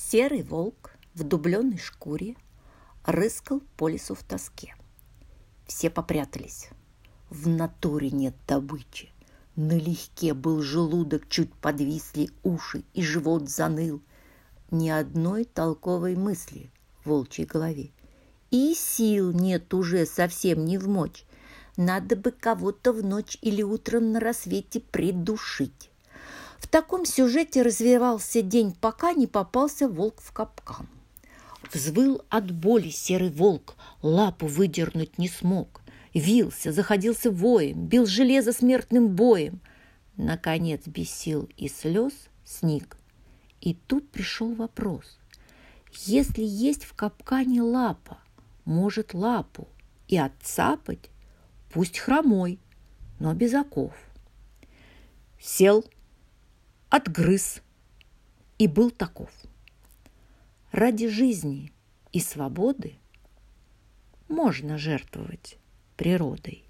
Серый волк в дубленой шкуре рыскал по лесу в тоске. Все попрятались. В натуре нет добычи. Налегке был желудок, чуть подвисли уши, и живот заныл. Ни одной толковой мысли в волчьей голове. И сил нет уже совсем не вмочь. Надо бы кого-то в ночь или утром на рассвете придушить. В таком сюжете развивался день, пока не попался волк в капкан. Взвыл от боли серый волк, лапу выдернуть не смог. Вился, заходился воем, бил железо смертным боем. Наконец, без сил и слез, сник. И тут пришел вопрос. Если есть в капкане лапа, может лапу и отцапать, пусть хромой, но без оков. Сел, отгрыз и был таков. Ради жизни и свободы можно жертвовать природой.